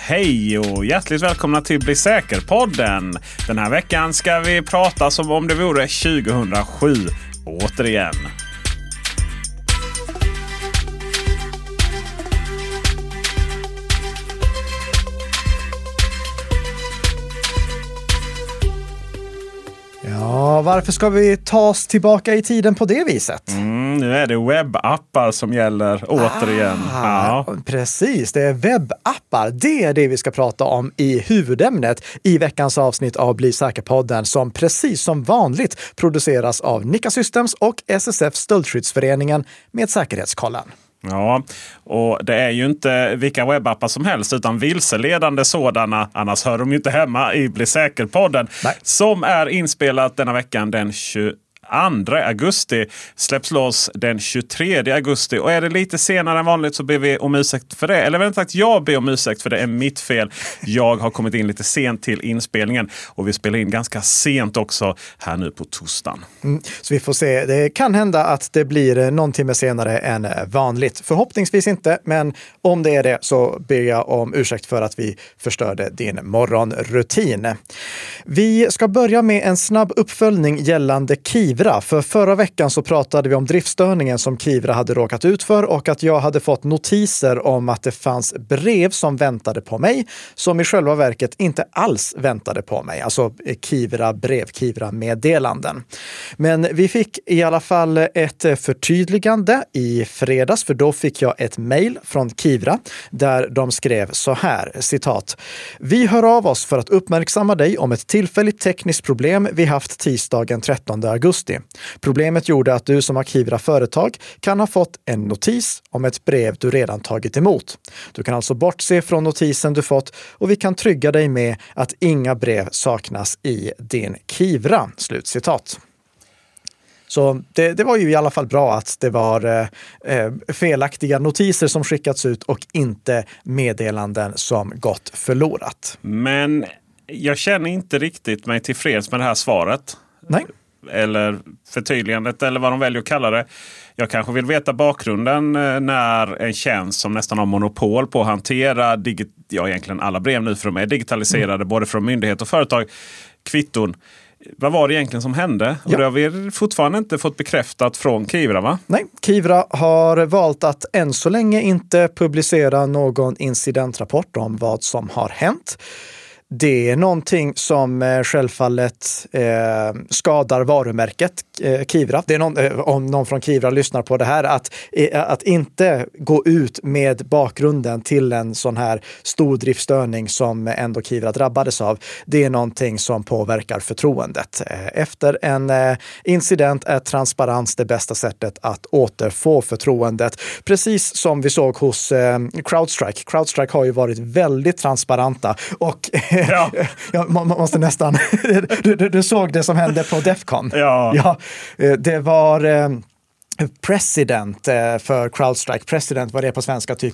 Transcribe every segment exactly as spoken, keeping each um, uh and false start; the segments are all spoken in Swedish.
Hej och hjärtligt välkomna till Bli säker-podden. Den här veckan ska vi prata som om det vore tjugohundrasju återigen. Ja, varför ska vi ta oss tillbaka i tiden på det viset? Mm, nu är det webbappar som gäller återigen. Ah, ja. Precis, det är webbappar. Det är det vi ska prata om i huvudämnet i veckans avsnitt av Bli säker-podden som precis som vanligt produceras av Nika Systems och S S F Stöldskyddsföreningen med Säkerhetskollen. Ja, och det är ju inte vilka webbappar som helst utan vilseledande sådana. Annars hör de ju inte hemma i Bli säker-podden. Nej. Som är inspelat denna veckan den tjugoandra augusti. Släpps loss den tjugotredje augusti. Och är det lite senare än vanligt så ber vi om ursäkt för det. Eller vänta sagt, jag ber om ursäkt för det är mitt fel. Jag har kommit in lite sent till inspelningen. Och vi spelar in ganska sent också här nu på torsdagen. Mm, så vi får se. Det kan hända att det blir någon timme senare än vanligt. Förhoppningsvis inte, men om det är det så ber jag om ursäkt för att vi förstörde din morgonrutin. Vi ska börja med en snabb uppföljning gällande Kivra. För förra veckan så pratade vi om driftstörningen som Kivra hade råkat ut för och att jag hade fått notiser om att det fanns brev som väntade på mig som i själva verket inte alls väntade på mig. Alltså Kivra brev, Kivra meddelanden. Men vi fick i alla fall ett förtydligande i fredags, för då fick jag ett mejl från Kivra där de skrev så här, citat: "Vi hör av oss för att uppmärksamma dig om ett tillfälligt tekniskt problem vi haft tisdagen trettonde augusti. Problemet gjorde att du som har Kivra företag kan ha fått en notis om ett brev du redan tagit emot. Du kan alltså bortse från notisen du fått och vi kan trygga dig med att inga brev saknas i din Kivra." Slutcitat. Så det, det var ju i alla fall bra att det var eh, felaktiga notiser som skickats ut och inte meddelanden som gått förlorat. Men jag känner inte riktigt mig tillfreds med det här svaret. Nej. Eller förtydligandet eller vad de väljer att kalla det. Jag kanske vill veta bakgrunden när en tjänst som nästan har monopol på att hantera digit- ja, egentligen alla brev nu för de är digitaliserade mm. både från myndighet och företag, kvitton. Vad var det egentligen som hände? Och ja. det har vi fortfarande inte fått bekräftat från Kivra, va? Nej, Kivra har valt att än så länge inte publicera någon incidentrapport om vad som har hänt. Det är någonting som eh, självfallet eh, skadar varumärket eh, Kivra. Det är någon, eh, om någon från Kivra lyssnar på det här, att, eh, att inte gå ut med bakgrunden till en sån här stor driftstörning som ändå Kivra drabbades av. Det är någonting som påverkar förtroendet. Eh, efter en eh, incident är transparens det bästa sättet att återfå förtroendet. Precis som vi såg hos eh, CrowdStrike. CrowdStrike har ju varit väldigt transparenta och ja. Ja, man måste nästan... du, du, du såg det som hände på Defcon. Ja. Ja, det var... Eh, president för CrowdStrike. President, vad det är på svenska, typ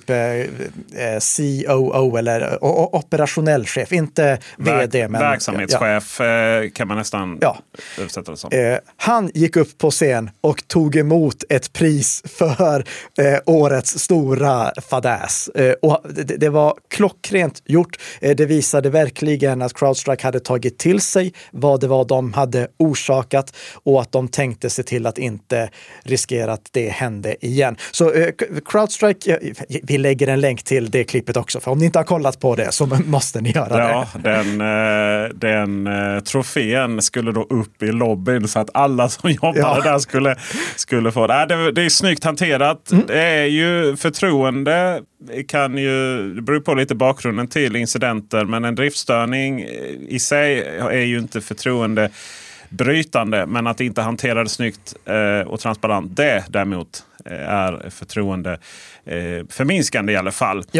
C O O eller operationell chef, inte V D. Men, verksamhetschef ja. Kan man nästan ja. översätta det som. Eh, han gick upp på scen och tog emot ett pris för eh, årets stora fadäs. Eh, och det, det var klockrent gjort. Eh, det visade verkligen att CrowdStrike hade tagit till sig vad det var de hade orsakat och att de tänkte se till att inte riskera att det hände igen. Så eh, CrowdStrike, eh, vi lägger en länk till det klippet också, för om ni inte har kollat på det så måste ni göra ja, det. Den, eh, den eh, trofén skulle då upp i lobbyn så att alla som jobbade ja. där skulle, skulle få det. Äh, det. Det är snyggt hanterat. Mm. Det är ju förtroende, kan ju, det beror på lite bakgrunden till incidenter, men en driftstörning i sig är ju inte förtroende brytande, men att inte hantera det snyggt eh, och transparent, det däremot eh, är förtroende eh, förminskande i alla fall. Ja.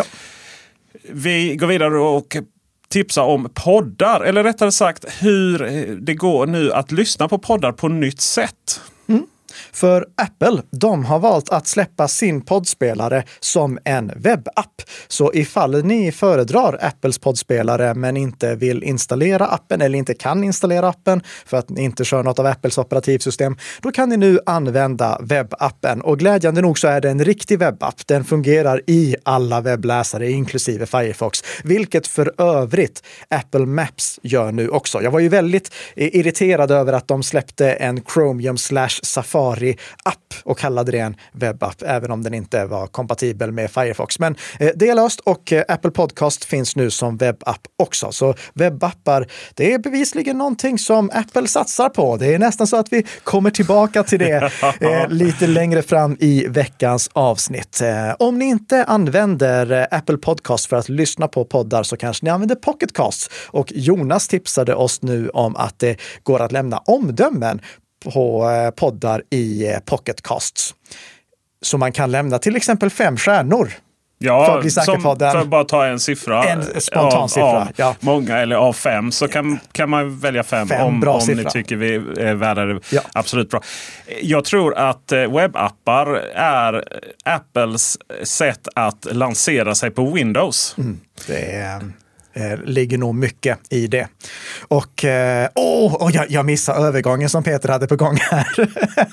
Vi går vidare och tipsar om poddar, eller rättare sagt hur det går nu att lyssna på poddar på nytt sätt. Mm. För Apple, de har valt att släppa sin poddspelare som en webbapp. Så ifall ni föredrar Apples poddspelare men inte vill installera appen eller inte kan installera appen för att ni inte kör något av Apples operativsystem, då kan ni nu använda webbappen. Och glädjande nog så är det en riktig webbapp. Den fungerar i alla webbläsare, inklusive Firefox, vilket för övrigt Apple Maps gör nu också. Jag var ju väldigt irriterad över att de släppte en Chromium slash Safari-app och kallade det en webbapp, även om den inte var kompatibel med Firefox. Men eh, det är löst och eh, Apple Podcast finns nu som webbapp också. Så webbappar, det är bevisligen någonting som Apple satsar på. Det är nästan så att vi kommer tillbaka till det eh, lite längre fram i veckans avsnitt. Eh, om ni inte använder eh, Apple Podcast för att lyssna på poddar så kanske ni använder Pocket Casts. Och Jonas tipsade oss nu om att det går att lämna omdömen på eh, poddar i eh, Pocket Casts. Så man kan lämna till exempel fem stjärnor. Ja, för att bli som, för att bara ta en siffra. En spontan av, siffra. Av ja. många eller av fem så kan, kan man välja fem, fem om, bra om siffra. ni tycker vi är värda det. Ja. Absolut bra. Jag tror att webbappar är Apples sätt att lansera sig på Windows. Mm, det är... Eh, ligger nog mycket i det. Och eh, oh, oh, jag, jag missade övergången som Peter hade på gång här.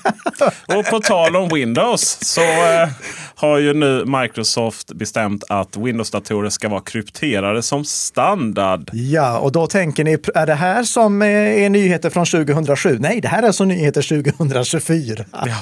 Och på tal om Windows så eh, har ju nu Microsoft bestämt att Windows-datorer ska vara krypterade som standard. Ja, och då tänker ni, är det här som är nyheter från tjugohundrasju? Nej, det här är så nyheter tjugohundratjugofyra. Ja.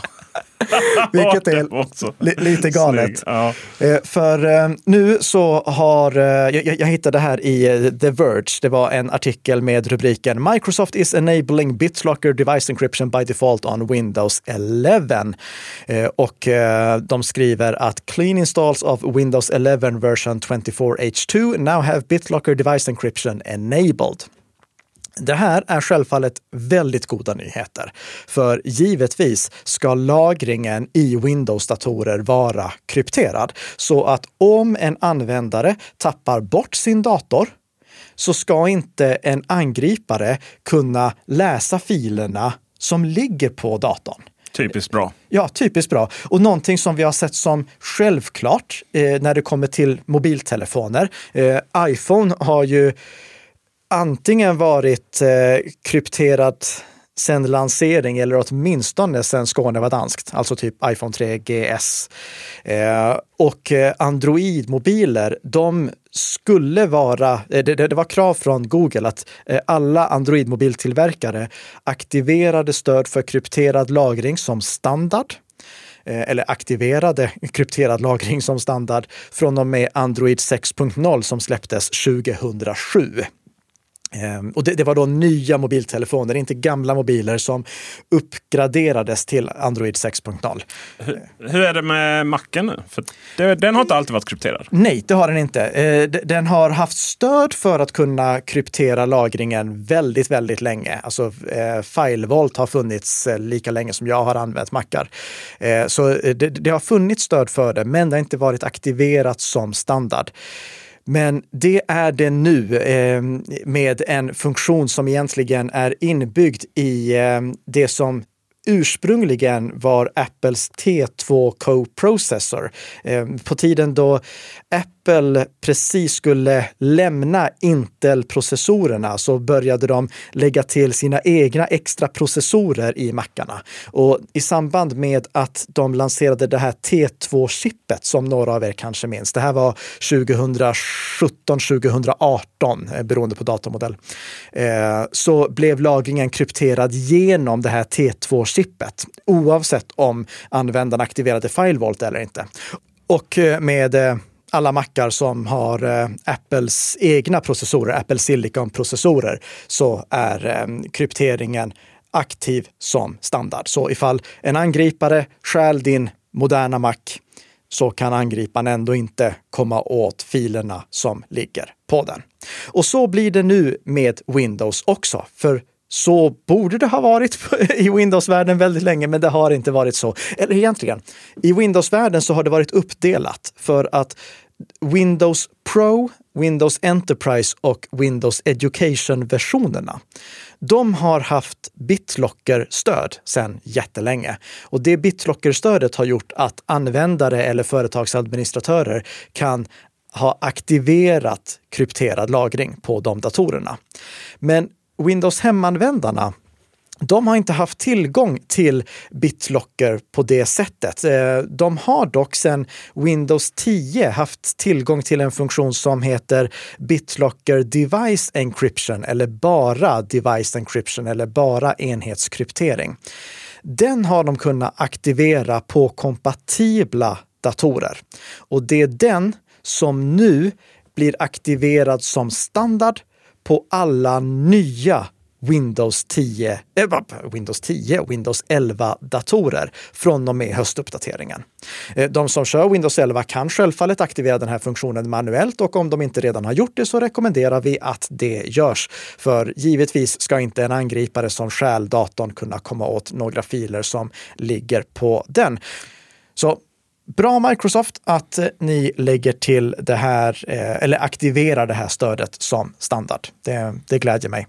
Vilket är li- lite galet. Ja. Eh, för eh, nu så har, eh, jag, jag hittade här i eh, The Verge, det var en artikel med rubriken Microsoft is enabling BitLocker device encryption by default on Windows eleven. Eh, och eh, de skriver att clean installs of Windows eleven version twenty-four H two now have BitLocker device encryption enabled. Det här är självfallet väldigt goda nyheter, för givetvis ska lagringen i Windows-datorer vara krypterad, så att om en användare tappar bort sin dator så ska inte en angripare kunna läsa filerna som ligger på datorn. Typiskt bra. Ja, typiskt bra. Och någonting som vi har sett som självklart eh, när det kommer till mobiltelefoner. Eh, iPhone har ju antingen varit eh, krypterad sedan lansering eller åtminstone sedan Skåne var danskt, alltså typ iPhone tre G S. Eh, och eh, Android-mobiler, de skulle vara, eh, det, det var krav från Google att eh, alla Android-mobiltillverkare aktiverade stöd för krypterad lagring som standard. Eller aktiverade krypterad lagring som standard från och med Android sex punkt noll som släpptes tjugohundrasju. Um, och det, det var då nya mobiltelefoner, inte gamla mobiler som uppgraderades till Android sex punkt noll. Hur, hur är det med Macen nu? För det, den har inte alltid varit krypterad. Nej, det har den inte. Uh, den har haft stöd för att kunna kryptera lagringen väldigt, väldigt länge. Alltså uh, FileVault har funnits uh, lika länge som jag har använt Macar. Uh, så uh, det, det har funnits stöd för det, men det har inte varit aktiverat som standard. Men det är det nu eh, med en funktion som egentligen är inbyggd i eh, det som ursprungligen var Apples T två Co-processor. Eh, på tiden då Apple precis skulle lämna Intel-processorerna så började de lägga till sina egna extra processorer i Macarna. Och i samband med att de lanserade det här T två-chippet som några av er kanske minns, det här var tjugosjutton tjugoarton beroende på datormodell, eh, så blev lagringen krypterad genom det här T två-chippet oavsett om användaren aktiverade FileVault eller inte. Och med eh, alla Macar som har eh, Apples egna processorer, Apple Silicon-processorer, så är eh, krypteringen aktiv som standard. Så ifall en angripare stjäl din moderna Mac så kan angriparen ändå inte komma åt filerna som ligger på den. Och så blir det nu med Windows också, för så borde det ha varit i Windows-världen väldigt länge, men det har inte varit så. Eller egentligen, i Windows-världen så har det varit uppdelat för att Windows Pro Windows Enterprise och Windows Education-versionerna. De har haft BitLocker-stöd sedan jättelänge. Och det BitLocker-stödet har gjort att användare eller företagsadministratörer kan ha aktiverat krypterad lagring på de datorerna. Men Windows hemanvändarna, de har inte haft tillgång till BitLocker på det sättet. De har dock sedan Windows tio haft tillgång till en funktion som heter BitLocker Device Encryption eller bara Device Encryption eller bara enhetskryptering. Den har de kunnat aktivera på kompatibla datorer. Och det är den som nu blir aktiverad som standard på alla nya Windows tio, äh, Windows tio, Windows elva-datorer från och med höstuppdateringen. De som kör Windows elva kan självfallet aktivera den här funktionen manuellt och om de inte redan har gjort det så rekommenderar vi att det görs. För givetvis ska inte en angripare som stjäl datorn kunna komma åt några filer som ligger på den. Så bra Microsoft att ni lägger till det här eller aktiverar det här stödet som standard. Det, det glädjer mig.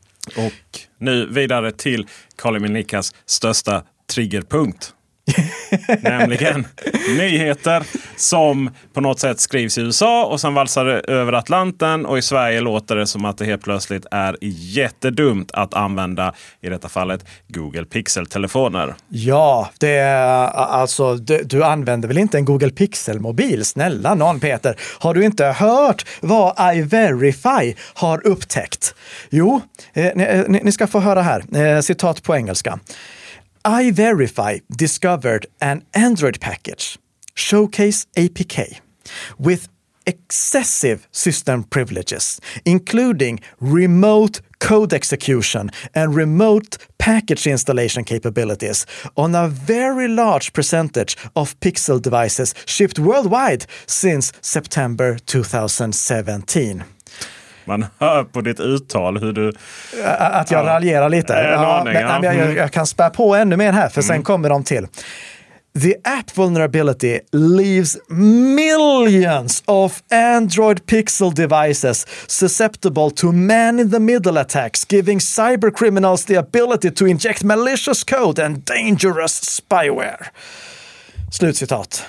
Och nu vidare till Kali Milnikas största triggerpunkt. Nämligen nyheter som på något sätt skrivs i U S A och sen valsar det över Atlanten och i Sverige låter det som att det helt plötsligt är jättedumt att använda i detta fallet Google Pixel-telefoner. Ja, det är alltså du, du använder väl inte en Google Pixel-mobil? Snälla någon Peter, har du inte hört vad iVerify har upptäckt? Jo, eh, ni, ni ska få höra här, eh, citat på engelska. iVerify discovered an Android package, Showcase A P K, with excessive system privileges, including remote code execution and remote package installation capabilities on a very large percentage of Pixel devices shipped worldwide since September twenty seventeen. Man hör på ditt uttal hur du... Att jag ja, raljerar lite. Ja, aning, men, ja. men jag, jag kan spä på ännu mer här, för mm. sen kommer de till. The app vulnerability leaves millions of Android Pixel devices susceptible to man-in-the-middle attacks, giving cybercriminals the ability to inject malicious code and dangerous spyware. Slutcitat.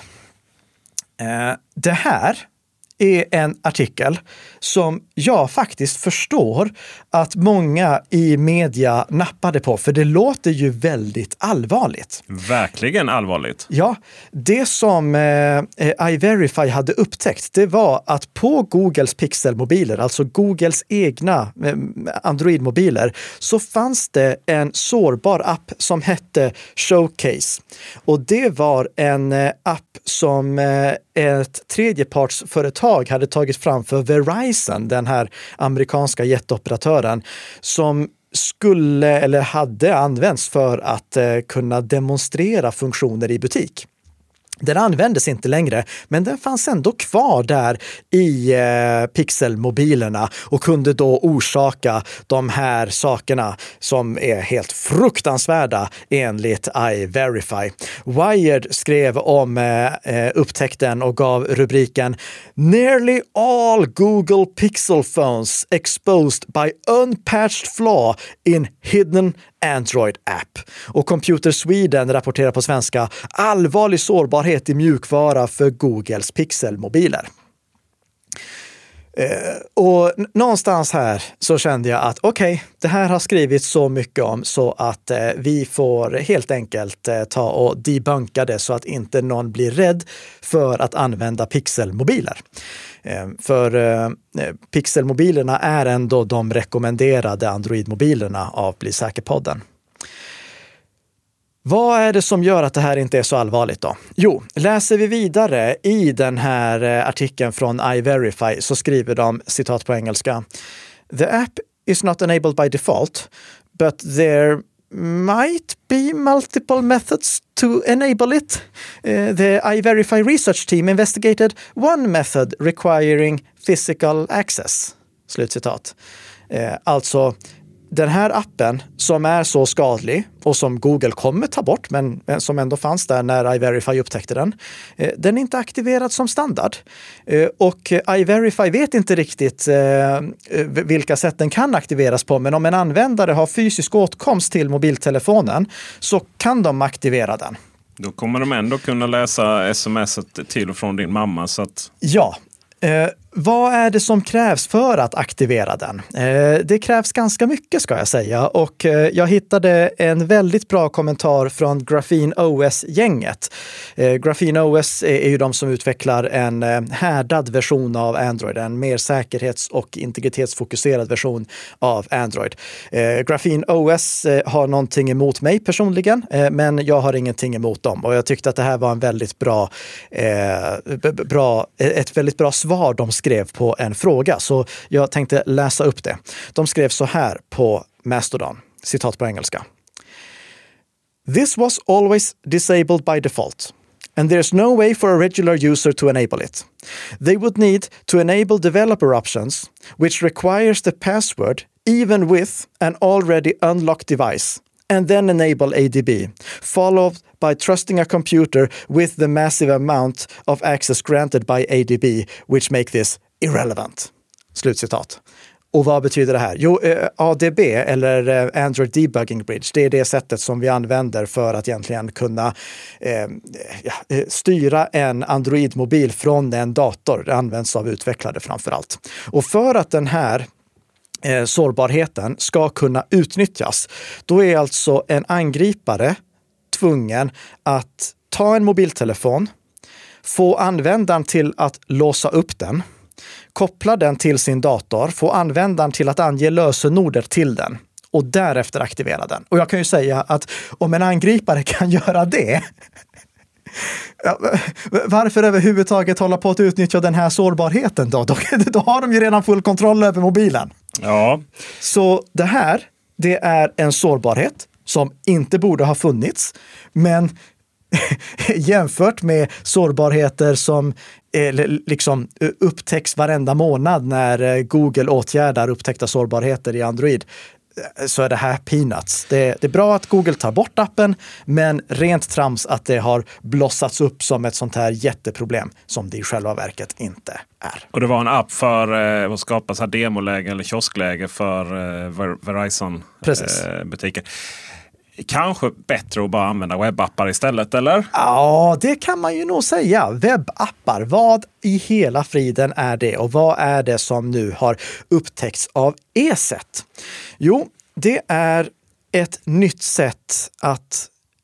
Uh, det här är en artikel som jag faktiskt förstår att många i media nappade på, för det låter ju väldigt allvarligt. Verkligen allvarligt. Ja, det som eh, iVerify hade upptäckt, det var att på Googles Pixel-mobiler, alltså Googles egna eh, Android-mobiler, så fanns det en sårbar app som hette Showcase. Och det var en eh, app som eh, ett tredjepartsföretag hade tagit fram för Verizon, den här amerikanska jätteoperatören, som skulle eller hade använts för att eh, kunna demonstrera funktioner i butik. Den användes inte längre, men den fanns ändå kvar där i eh, Pixel-mobilerna och kunde då orsaka de här sakerna som är helt fruktansvärda enligt iVerify. Wired skrev om eh, upptäckten och gav rubriken "Nearly all Google Pixel phones exposed by unpatched flaw in hidden Android app." Och Computer Sweden rapporterar på svenska "Allvarlig sårbarhet i mjukvara för Googles Pixel-mobiler". Eh, och någonstans här så kände jag att okej, okay, det här har skrivits så mycket om så att eh, vi får helt enkelt eh, ta och debunka det så att inte någon blir rädd för att använda Pixel-mobiler. Eh, för eh, Pixel-mobilerna är ändå de rekommenderade Android-mobilerna av Bli säker-podden. Vad är det som gör att det här inte är så allvarligt då? Jo, läser vi vidare i den här artikeln från iVerify så skriver de, citat på engelska: "The app is not enabled by default, but there might be multiple methods to enable it. Uh, the iVerify research team investigated one method requiring physical access." Slutcitat. Uh, alltså, den här appen som är så skadlig och som Google kommer ta bort, men som ändå fanns där när iVerify upptäckte den, den är inte aktiverad som standard. Och iVerify vet inte riktigt vilka sätt den kan aktiveras på, men om en användare har fysisk åtkomst till mobiltelefonen så kan de aktivera den. Då kommer de ändå kunna läsa smset till och från din mamma. Så att... Ja. Eh, vad är det som krävs för att aktivera den? Eh, det krävs ganska mycket ska jag säga, och eh, jag hittade en väldigt bra kommentar från Graphene O S-gänget. Eh, Graphene O S är, är ju de som utvecklar en eh, härdad version av Android, en mer säkerhets- och integritetsfokuserad version av Android. Eh, Graphene O S eh, har någonting emot mig personligen, eh, men jag har ingenting emot dem, och jag tyckte att det här var en väldigt bra, eh, b- bra ett väldigt bra svar de skrev på en fråga, så jag tänkte läsa upp det. De skrev så här på Mastodon, citat på engelska. This was always disabled by default, and there's no way for a regular user to enable it. They would need to enable developer options, which requires the password even with an already unlocked device, and then enable A D B, followed by trusting a computer with the massive amount of access granted by A D B, which make this irrelevant. Slutcitat. Och vad betyder det här? Jo, A D B eller Android Debugging Bridge, det är det sättet som vi använder för att egentligen kunna eh, ja, styra en Android-mobil från en dator. Det används av utvecklare framför allt. Och för att den här eh, sårbarheten ska kunna utnyttjas, då är alltså en angripare tvungen att ta en mobiltelefon, få användaren till att låsa upp den, koppla den till sin dator, få användaren till att ange lösenorder till den och därefter aktivera den. Och jag kan ju säga att om en angripare kan göra det, varför överhuvudtaget hålla på att utnyttja den här sårbarheten då? Då, då har de ju redan full kontroll över mobilen. Ja. Så det här, det är en sårbarhet som inte borde ha funnits, men jämfört med sårbarheter som eh, liksom upptäcks varenda månad när Google åtgärdar upptäckta sårbarheter i Android, så är det här peanuts. Det, det är bra att Google tar bort appen, men rent trams att det har blossats upp som ett sånt här jätteproblem som det i själva verket inte är. Och det var en app för eh, att skapa så här demoläge eller kioskläge för eh, Verizon-butiker. Eh, Kanske bättre att bara använda webbappar istället, eller? Ja, det kan man ju nog säga. Webbappar, vad i hela friden är det? Och vad är det som nu har upptäckts av E S E T? Jo, det är ett nytt sätt att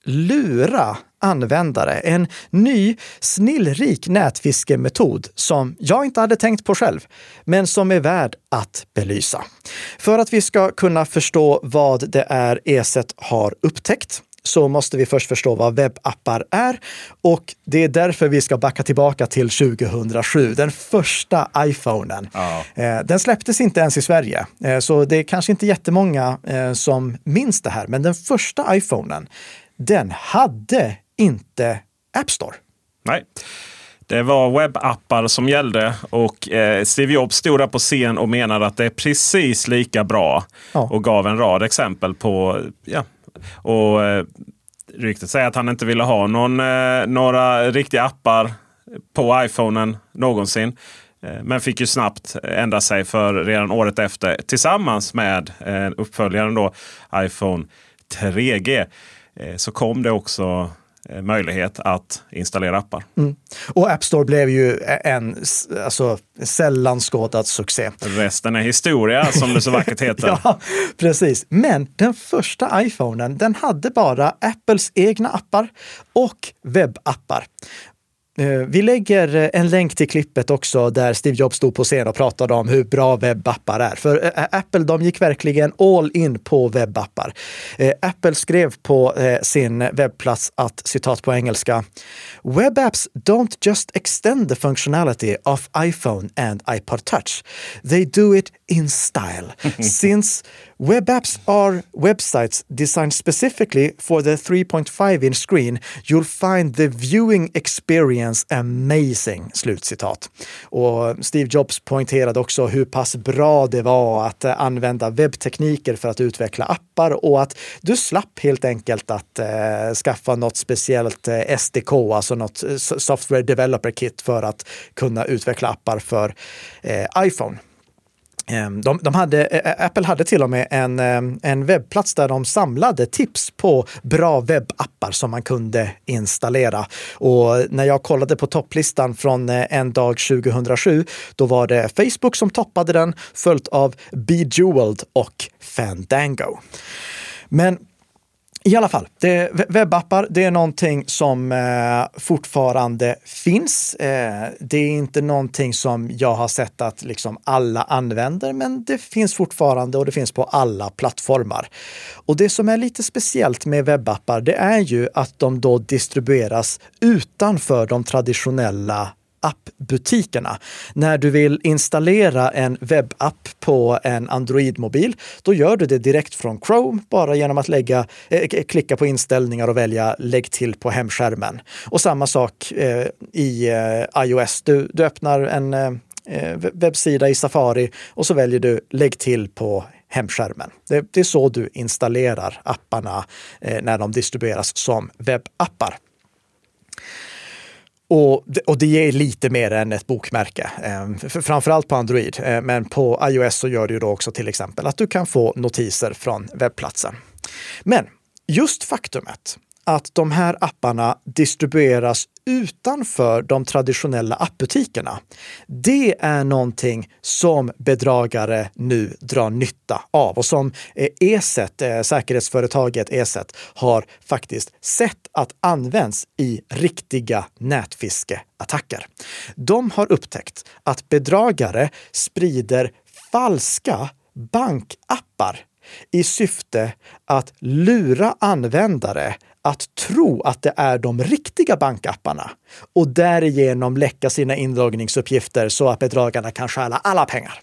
lura användare. En ny snillrik nätfiskemetod som jag inte hade tänkt på själv, men som är värd att belysa. För att vi ska kunna förstå vad det är E S E T har upptäckt så måste vi först förstå vad webbappar är, och det är därför vi ska backa tillbaka till tjugohundrasju, den första iPhonen. Ja. Den släpptes inte ens i Sverige, så det är kanske inte jättemånga som minns det här, men den första iPhonen, den hade inte App Store. Nej, det var webbappar som gällde, och eh, Steve Jobs stod där på scen och menade att det är precis lika bra, ja. Och gav en rad exempel på, ja, och eh, ryktet säger att han inte ville ha någon, eh, några riktiga appar på iPhonen någonsin. Eh, men fick ju snabbt ändra sig, för redan året efter tillsammans med eh, uppföljaren då, iPhone tre G, eh, så kom det också möjlighet att installera appar. Mm. Och App Store blev ju en alltså, sällan skådad succé. Resten är historia, som det så vackert heter. Ja, precis. Men den första iPhonen, den hade bara Apples egna appar och webbappar. Vi lägger en länk till klippet också där Steve Jobs stod på scen och pratade om hur bra webbappar är. För Apple, de gick verkligen all in på webbappar. Apple skrev på sin webbplats att, citat på engelska, "Web apps don't just extend the functionality of iPhone and iPod Touch. They do it in style. Since web apps are websites designed specifically for the three point five inch screen, you'll find the viewing experience amazing. Slutcitat. Och Steve Jobs poängterade också hur pass bra det var att uh, använda webbtekniker för att utveckla appar och att du slapp helt enkelt att uh, skaffa något speciellt uh, S D K, alltså något uh, software developer kit för att kunna utveckla appar för uh, iPhone. De, de hade, Apple hade till och med en, en webbplats där de samlade tips på bra webbappar som man kunde installera. Och när jag kollade på topplistan från en dag tjugohundrasju, då var det Facebook som toppade den, följt av Bejeweled och Fandango. Men i alla fall, det, webbappar, det är någonting som eh, fortfarande finns. Eh, det är inte någonting som jag har sett att liksom alla använder, men det finns fortfarande och det finns på alla plattformar. Och det som är lite speciellt med webbappar, det är ju att de då distribueras utanför de traditionella appbutikerna. När du vill installera en webbapp på en Android-mobil, då gör du det direkt från Chrome, bara genom att lägga, eh, klicka på inställningar och välja lägg till på hemskärmen. Och samma sak eh, i eh, iOS. Du, du öppnar en eh, webbsida i Safari och så väljer du lägg till på hemskärmen. Det, det är så du installerar apparna eh, när de distribueras som webbappar. Och det, och det ger lite mer än ett bokmärke, eh, framförallt på Android. Eh, men på iOS så gör det ju då också till exempel att du kan få notiser från webbplatsen. Men just faktumet att de här apparna distribueras utanför de traditionella appbutikerna, det är någonting som bedragare nu drar nytta av och som ESET, säkerhetsföretaget ESET, har faktiskt sett att används i riktiga nätfiskeattacker. De har upptäckt att bedragare sprider falska bankappar i syfte att lura användare att tro att det är de riktiga bankapparna och därigenom läcka sina inloggningsuppgifter så att bedragarna kan stjäla alla pengar.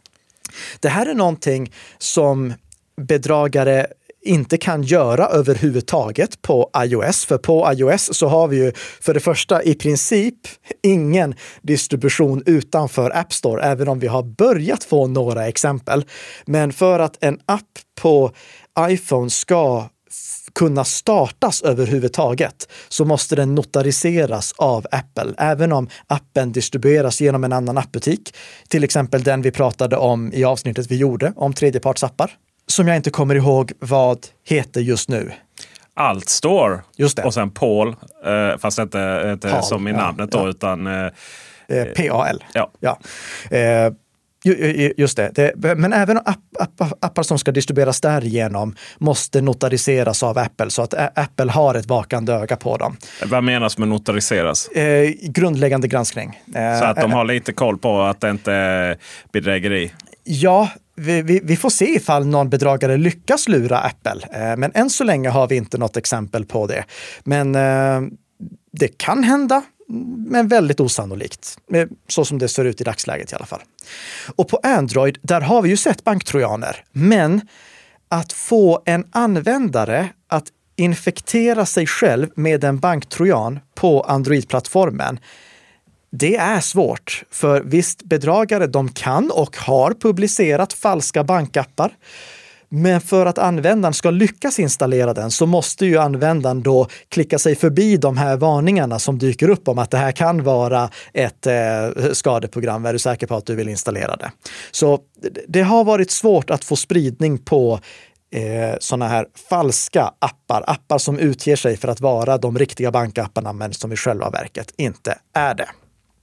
Det här är någonting som bedragare inte kan göra överhuvudtaget på iOS. För på iOS så har vi ju för det första i princip ingen distribution utanför App Store, även om vi har börjat få några exempel. Men för att en app på iPhone ska kunna startas överhuvudtaget så måste den notariseras av Apple, även om appen distribueras genom en annan appbutik. Till exempel den vi pratade om i avsnittet vi gjorde om tredjepartsappar, som jag inte kommer ihåg vad heter just nu. Allt Store. Just det. Och sen Paul, eh, fast inte, inte Paul, som i namnet ja, då, ja. utan... Eh, P A L. Ja. ja. Eh, Just det. det. Men även app, app, appar som ska distribueras därigenom måste notariseras av Apple så att Apple har ett vakande öga på dem. Vad menas med notariseras? Eh, grundläggande granskning. Eh, så att de har lite koll på att det inte är bedrägeri? Ja, vi, vi, vi får se ifall någon bedragare lyckas lura Apple. Eh, men än så länge har vi inte något exempel på det. Men eh, det kan hända. Men väldigt osannolikt, så som det ser ut i dagsläget i alla fall. Och på Android, där har vi ju sett banktrojaner. Men att få en användare att infektera sig själv med en banktrojan på Android-plattformen, det är svårt. För visst, bedragare, de kan och har publicerat falska bankappar. Men för att användaren ska lyckas installera den så måste ju användaren då klicka sig förbi de här varningarna som dyker upp om att det här kan vara ett eh, skadeprogram. Är du säker på att du vill installera det? Så det har varit svårt att få spridning på eh, sådana här falska appar. Appar som utger sig för att vara de riktiga bankapparna men som i själva verket inte är det.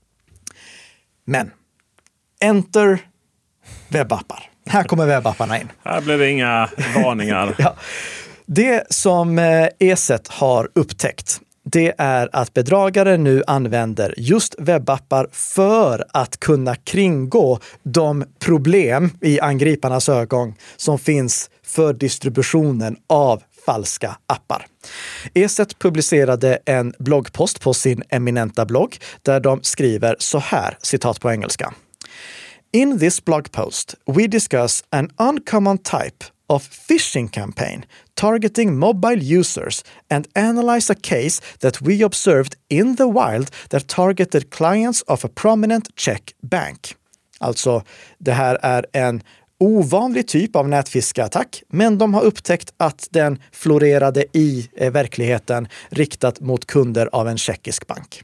Men enter webbappar. Här kommer webbapparna in. Här blir det inga varningar. Ja. Det som ESET har upptäckt, det är att bedragare nu använder just webbappar för att kunna kringgå de problem i angriparnas ögon som finns för distributionen av falska appar. ESET publicerade en bloggpost på sin eminenta blogg där de skriver så här, citat på engelska. In this blog post, we discuss an uncommon type of phishing campaign targeting mobile users and analyze a case that we observed in the wild that targeted clients of a prominent Czech bank. Alltså, det här är en ovanlig typ av nätfiskeattack, men de har upptäckt att den florerade i eh, verkligheten riktat mot kunder av en tjeckisk bank.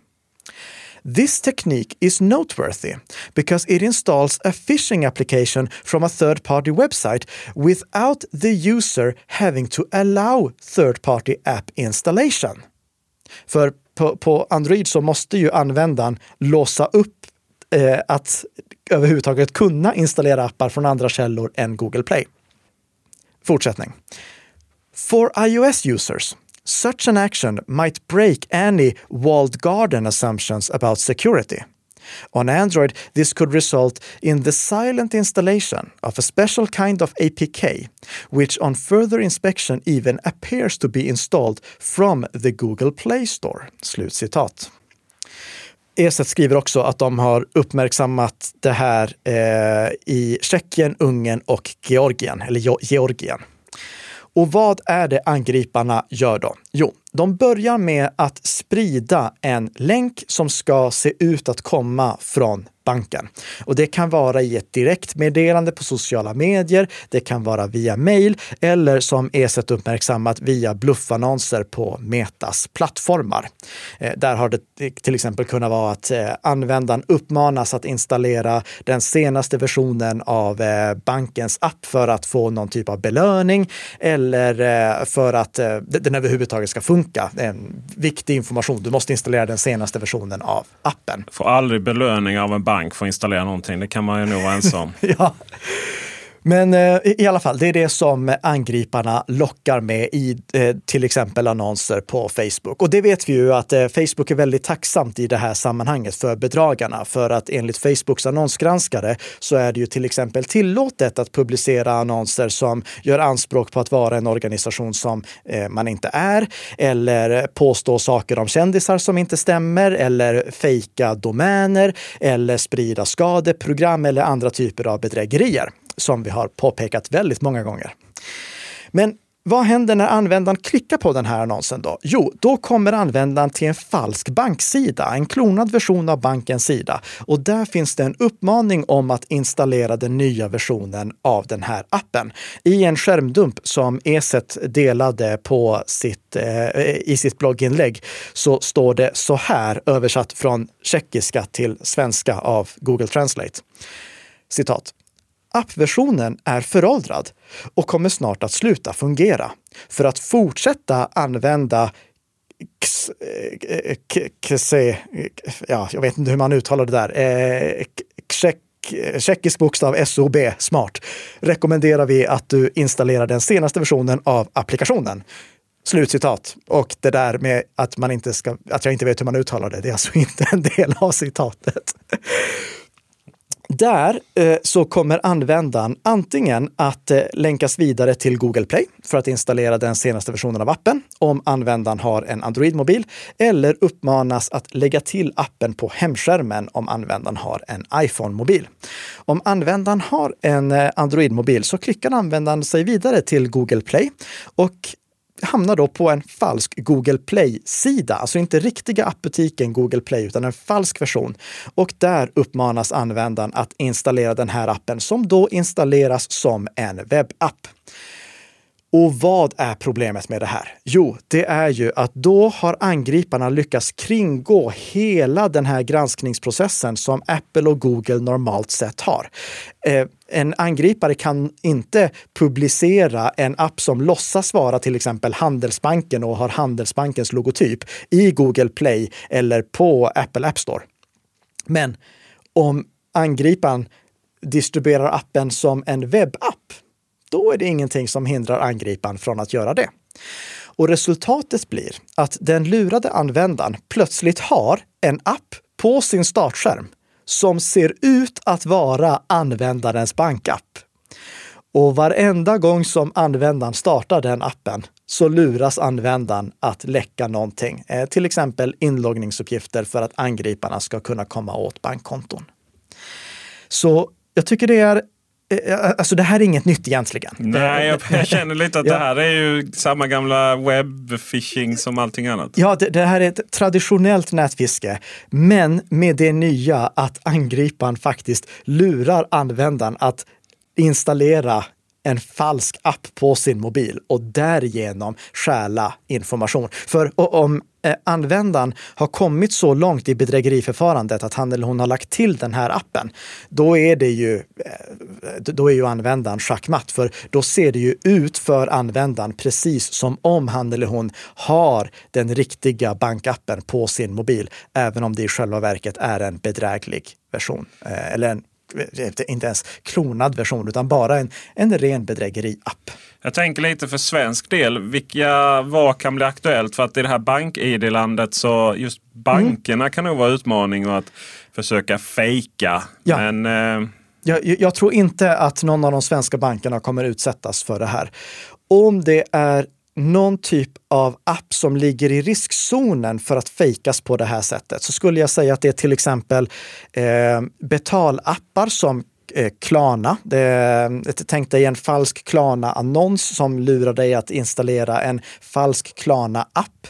This technique is noteworthy because it installs a phishing application from a third-party website without the user having to allow third-party app installation. För på, på Android så måste ju användaren låsa upp eh, att överhuvudtaget kunna installera appar från andra källor än Google Play. Fortsättning. For iOS users, such an action might break any walled garden assumptions about security. On Android, this could result in the silent installation of a special kind of A P K, which on further inspection even appears to be installed from the Google Play Store. Slutcitat. ESET skriver också att de har uppmärksammat det här eh, i Tjeckien, Ungern och Georgien, eller Georgien. Och vad är det angriparna gör då? Jo, de börjar med att sprida en länk som ska se ut att komma från banken. Och det kan vara i ett direktmeddelande på sociala medier, det kan vara via mail eller som ESET uppmärksammat via bluffannonser på Metas plattformar. Eh, där har det till exempel kunnat vara att eh, användaren uppmanas att installera den senaste versionen av eh, bankens app för att få någon typ av belöning eller eh, för att eh, den överhuvudtaget ska funka. Det är en viktig information. Du måste installera den senaste versionen av appen. Får aldrig belöning av en bank för att installera någonting. Det kan man ju nog vara ensam. Ja. Men eh, i alla fall, det är det som angriparna lockar med i eh, till exempel annonser på Facebook. Och det vet vi ju att eh, Facebook är väldigt tacksamt i det här sammanhanget för bedragarna. För att enligt Facebooks annonsgranskare så är det ju till exempel tillåtet att publicera annonser som gör anspråk på att vara en organisation som eh, man inte är. Eller påstå saker om kändisar som inte stämmer. Eller fejka domäner. Eller sprida skadeprogram eller andra typer av bedrägerier. Som vi har påpekat väldigt många gånger. Men vad händer när användaren klickar på den här annonsen då? Jo, då kommer användaren till en falsk banksida, en klonad version av bankens sida. Och där finns det en uppmaning om att installera den nya versionen av den här appen. I en skärmdump som ESET delade på sitt, eh, i sitt blogginlägg så står det så här, översatt från tjeckiska till svenska av Google Translate. Citat. Appversionen är föråldrad och kommer snart att sluta fungera. För att fortsätta använda x, k, k, c, ja, jag vet inte hur man uttalar det där, eh, tjeck, tjeckisk bokstav S O B, smart, rekommenderar vi att du installerar den senaste versionen av applikationen. Slutcitat. Och det där med att, man inte ska, att jag inte vet hur man uttalar det, det är alltså inte en del av citatet. Där eh, så kommer användaren antingen att eh, länkas vidare till Google Play för att installera den senaste versionen av appen om användaren har en Android-mobil eller uppmanas att lägga till appen på hemskärmen om användaren har en iPhone-mobil. Om användaren har en eh, Android-mobil så klickar användaren sig vidare till Google Play och hamnar då på en falsk Google Play-sida. Alltså inte riktiga appbutiken Google Play utan en falsk version. Och där uppmanas användaren att installera den här appen som då installeras som en webbapp. Och vad är problemet med det här? Jo, det är ju att då har angriparna lyckats kringgå hela den här granskningsprocessen som Apple och Google normalt sett har. Eh, en angripare kan inte publicera en app som låtsas vara till exempel Handelsbanken och har Handelsbankens logotyp i Google Play eller på Apple App Store. Men om angriparen distribuerar appen som en webbapp, då är det ingenting som hindrar angriparen från att göra det. Och resultatet blir att den lurade användaren plötsligt har en app på sin startskärm som ser ut att vara användarens bankapp. Och varenda gång som användaren startar den appen så luras användaren att läcka någonting. Eh, till exempel inloggningsuppgifter för att angriparna ska kunna komma åt bankkonton. Så jag tycker det är Alltså det här är inget nytt egentligen. Nej, jag, jag känner lite att ja. det här är ju samma gamla webbphishing som allting annat. Ja, det, det här är ett traditionellt nätfiske, men med det nya att angriparen faktiskt lurar användaren att installera en falsk app på sin mobil och därigenom stjäla information. För om eh, användaren har kommit så långt i bedrägeriförfarandet att han eller hon har lagt till den här appen, då är det ju, eh, då är ju användaren schackmatt. För då ser det ju ut för användaren precis som om han eller hon har den riktiga bankappen på sin mobil, även om det i själva verket är en bedräglig version. Eh, eller en inte ens klonad version utan bara en, en ren bedrägeri-app. Jag tänker lite för svensk del, vilka vad kan bli aktuellt? För att i det här bank-I D-landet så just bankerna mm. kan nog vara utmaning och att försöka fejka. Ja. Men, eh... jag, jag tror inte att någon av de svenska bankerna kommer utsättas för det här. Om det är någon typ av app som ligger i riskzonen för att fejkas på det här sättet, så skulle jag säga att det är till exempel eh, betalappar som eh, Klarna. Det, tänk dig en falsk Klarna-annons som lurar dig att installera en falsk Klarna-app.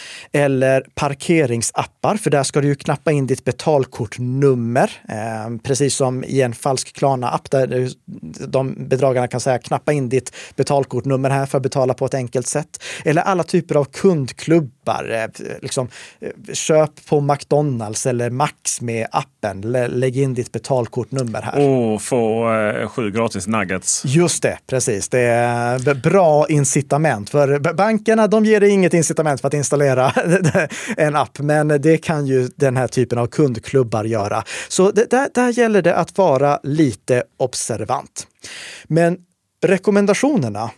Eller parkeringsappar, för där ska du ju knappa in ditt betalkortnummer. Eh, precis som i en falsk Klarna-app där de bedragarna kan säga knappa in ditt betalkortnummer här för att betala på ett enkelt sätt. Eller alla typer av kundklubbar. Eh, liksom, eh, köp på McDonalds eller Max med appen. L- lägg in ditt betalkortnummer här. Och få eh, sju gratis nuggets. Just det, precis. Det är bra incitament. För bankerna, de ger dig inget incitament för att installera en app, men det kan ju den här typen av kundklubbar göra. Så det, där, där gäller det att vara lite observant. Men rekommendationerna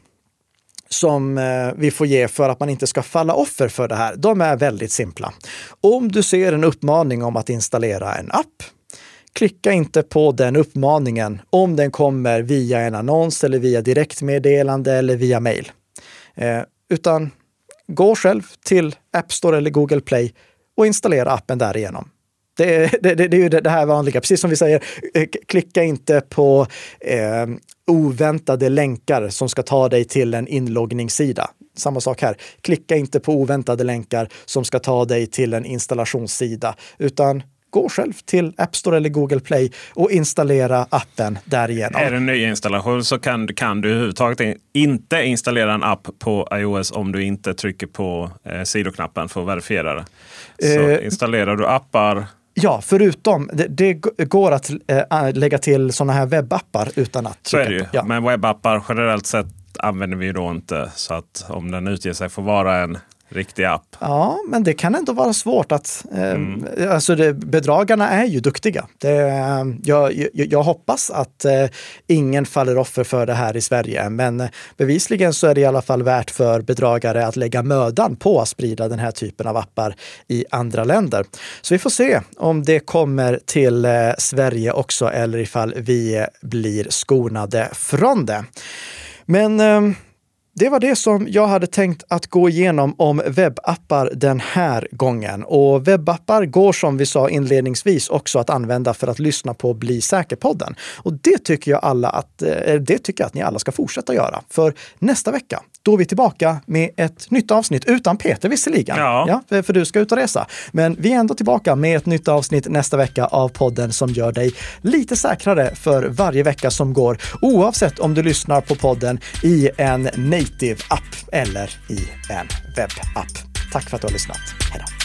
som vi får ge för att man inte ska falla offer för det här, de är väldigt simpla. Om du ser en uppmaning om att installera en app, klicka inte på den uppmaningen om den kommer via en annons eller via direktmeddelande eller via mail. Eh, utan gå själv till App Store eller Google Play och installera appen därigenom. Det, det, det, det är ju det här vanliga. Precis som vi säger, klicka inte på eh, oväntade länkar som ska ta dig till en inloggningssida. Samma sak här. Klicka inte på oväntade länkar som ska ta dig till en installationssida, utan gå själv till App Store eller Google Play och installera appen därigenom. Är det en ny installation så kan, kan du överhuvudtaget inte installera en app på iOS om du inte trycker på eh, sidoknappen för att verifiera det. Så eh, installerar du appar... Ja, förutom det, det går att äh, lägga till sådana här webbappar utan att så är det ju. På, ja. Men webbappar generellt sett använder vi ju då inte, så att om den utger sig för vara en riktig app. Ja, men det kan ändå vara svårt att... Eh, mm. Alltså det, bedragarna är ju duktiga. Det, jag, jag, jag hoppas att eh, ingen faller offer för det här i Sverige, men bevisligen så är det i alla fall värt för bedragare att lägga mödan på att sprida den här typen av appar i andra länder. Så vi får se om det kommer till eh, Sverige också, eller ifall vi blir skonade från det. Men... Eh, Det var det som jag hade tänkt att gå igenom om webbappar den här gången. Och webbappar går, som vi sa inledningsvis, också att använda för att lyssna på Bli säker-podden. Och det tycker jag alla att, det tycker jag att ni alla ska fortsätta göra. För nästa vecka, då är vi tillbaka med ett nytt avsnitt utan Peter visserligen. Ja. Ja, för du ska ut och resa. Men vi är ändå tillbaka med ett nytt avsnitt nästa vecka av podden som gör dig lite säkrare för varje vecka som går. Oavsett om du lyssnar på podden i en native app eller i en webbapp. Tack för att du har lyssnat. Hej då!